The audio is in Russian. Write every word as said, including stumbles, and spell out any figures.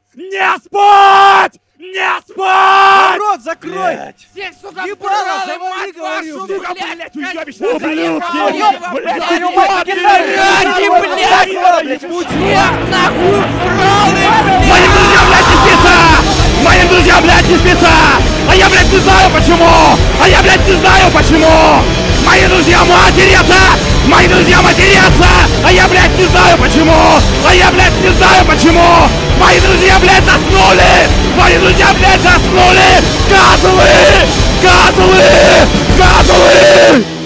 Не спать! Не спать! Рот закрой! Блядь. Всех, сука, Ебало, вбрал, завали, мать говорю, вашу, Сука, блядь, блядь, конец. уебище, ублюдки! Блядь, Блядь, Всех нахуй вбрал, моим друзьям, блядь, не спится! Моим друзьям, блядь, не спится! А я, блядь, не знаю почему! А я, блядь, не знаю почему! Мои друзья матерятся! Мои друзья матерятся! А я, блядь, не знаю почему! А я, блядь, не знаю почему! Мои друзья, блядь, заснули! Мои друзья, блядь, заснули! Козлы! Козлы! Козлы!